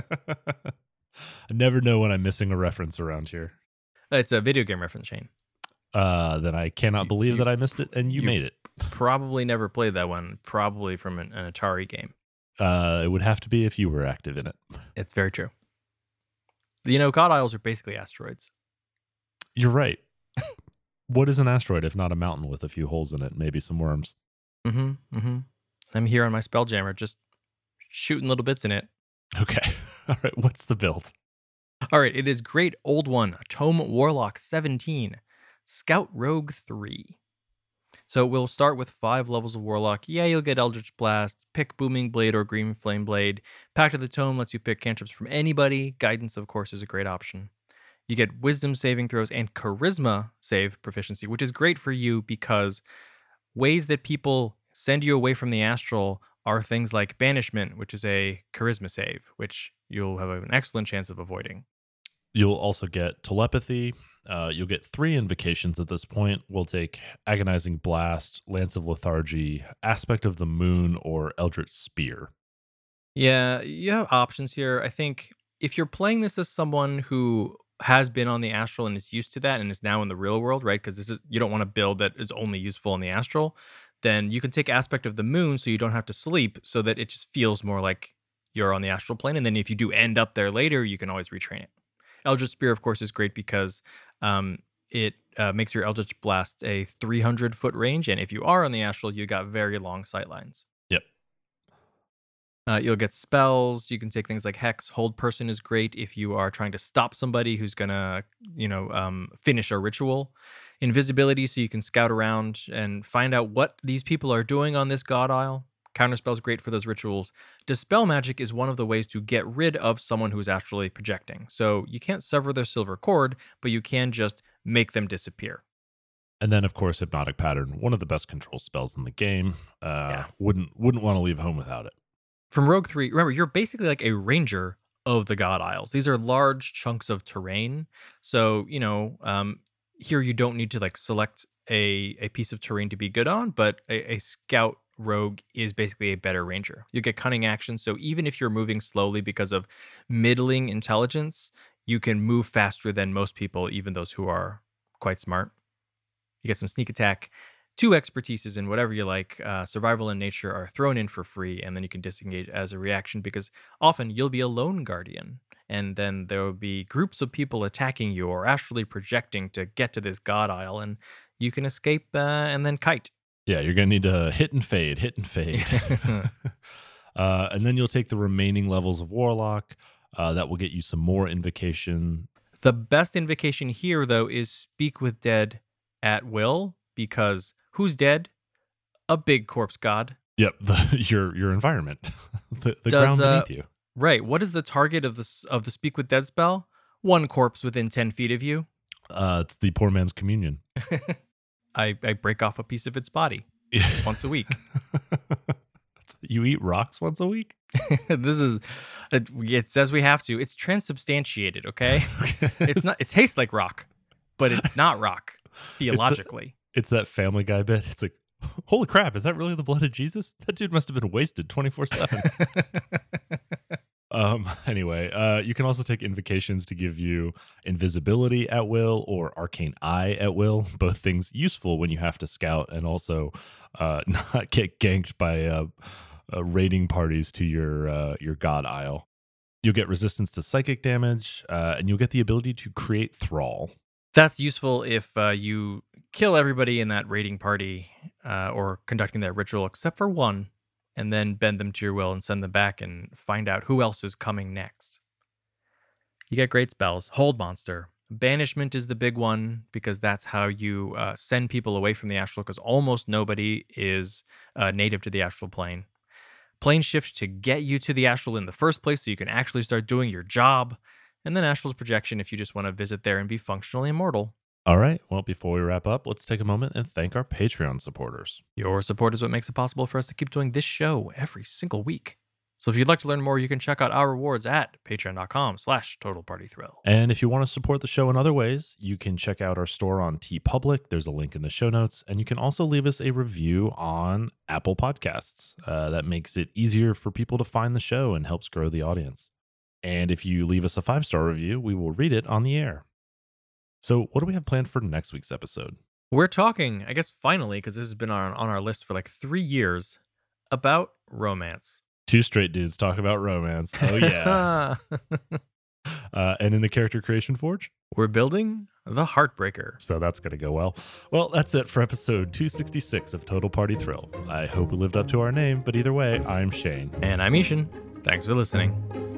I never know when I'm missing a reference around here. It's a video game reference, Shane. Uh, then I cannot You- believe you- that I missed it, and you, you- made it. Probably never played that one. Probably from an, an Atari game. Uh, it would have to be if you were active in it. It's very true. You know, God Isles are basically asteroids. You're right. What is an asteroid if not a mountain with a few holes in it, maybe some worms? Mm-hmm. Mm-hmm. I'm here on my Spelljammer, just shooting little bits in it. Okay. All right. What's the build? All right, it is Great Old One, Tome Warlock seventeen, Scout Rogue three. So we'll start with five levels of Warlock. Yeah, you'll get Eldritch Blast, pick Booming Blade or Green Flame Blade. Pact of the Tome lets you pick cantrips from anybody. Guidance, of course, is a great option. You get Wisdom saving throws and Charisma save proficiency, which is great for you because ways that people send you away from the astral are things like Banishment, which is a Charisma save, which you'll have an excellent chance of avoiding. You'll also get Telepathy. Uh, you'll get three invocations at this point. We'll take Agonizing Blast, Lance of Lethargy, Aspect of the Moon, or Eldritch Spear. Yeah, you have options here. I think if you're playing this as someone who has been on the astral and is used to that and is now in the real world, right? Because this is you don't want to build that is only useful in the astral, then you can take Aspect of the Moon so you don't have to sleep, so that it just feels more like you're on the astral plane. And then if you do end up there later, you can always retrain it. Eldritch Spear, of course, is great because um, it uh, makes your Eldritch Blast a three hundred foot range, and if you are on the astral, you got very long sight lines. Yep. Uh, you'll get spells. You can take things like Hex. Hold Person is great if you are trying to stop somebody who's gonna, you know, um, finish a ritual. Invisibility, so you can scout around and find out what these people are doing on this God Isle. Counterspell's great for those rituals. Dispel Magic is one of the ways to get rid of someone who's actually projecting. So you can't sever their silver cord, but you can just make them disappear. And then, of course, Hypnotic Pattern, one of the best control spells in the game. Uh, Yeah. Wouldn't wouldn't want to leave home without it. From Rogue three, remember, you're basically like a ranger of the God Isles. These are large chunks of terrain. So, you know, um, here you don't need to like select a, a piece of terrain to be good on, but a, a scout rogue is basically a better ranger. You get cunning action, so even if you're moving slowly because of middling intelligence, you can move faster than most people, even those who are quite smart. You get some sneak attack. Two expertises in whatever you like. Uh, survival and nature are thrown in for free, and then you can disengage as a reaction because often you'll be a lone guardian, and then there will be groups of people attacking you or astrally projecting to get to this god isle, and you can escape uh, and then kite. Yeah, you're going to need to hit and fade, hit and fade. uh, and then you'll take the remaining levels of Warlock. Uh, that will get you some more invocation. The best invocation here, though, is Speak with Dead at will, because who's dead? A big corpse god. Yep, the, your your environment, the, the Does, ground uh, beneath you. Right. What is the target of the s- of the Speak with Dead spell? One corpse within ten feet of you. Uh, it's the poor man's communion. I, I break off a piece of its body once a week. You eat rocks once a week? This is, it, it says we have to. It's transubstantiated, okay? It's not. It tastes like rock, but it's not rock theologically. It's that Family Guy bit. It's like, holy crap, is that really the blood of Jesus? That dude must have been wasted twenty-four seven. Um, anyway, uh, you can also take invocations to give you invisibility at will or arcane eye at will. Both things useful when you have to scout and also uh, not get ganked by uh, uh, raiding parties to your uh, your god isle. You'll get resistance to psychic damage, uh, and you'll get the ability to create thrall. That's useful if uh, you kill everybody in that raiding party uh, or conducting that ritual except for one, and then bend them to your will and send them back and find out who else is coming next. You get great spells. Hold Monster. Banishment is the big one because that's how you uh, send people away from the astral, because almost nobody is uh, native to the astral plane. Plane Shift to get you to the astral in the first place so you can actually start doing your job. And then Astral's Projection if you just want to visit there and be functionally immortal. All right. Well, before we wrap up, let's take a moment and thank our Patreon supporters. Your support is what makes it possible for us to keep doing this show every single week. So if you'd like to learn more, you can check out our rewards at patreon.com slash total party thrill. And if you want to support the show in other ways, you can check out our store on TeePublic. There's a link in the show notes. And you can also leave us a review on Apple Podcasts. Uh, that makes it easier for people to find the show and helps grow the audience. And if you leave us a five-star review, we will read it on the air. So what do we have planned for next week's episode? We're talking, I guess finally, because this has been on, on our list for like three years, about romance. Two straight dudes talk about romance. Oh, yeah. uh, and in the Character Creation Forge? We're building the Heartbreaker. So that's going to go well. Well, that's it for episode two sixty-six of Total Party Thrill. I hope we lived up to our name, but either way, I'm Shane. And I'm Ishan. Thanks for listening.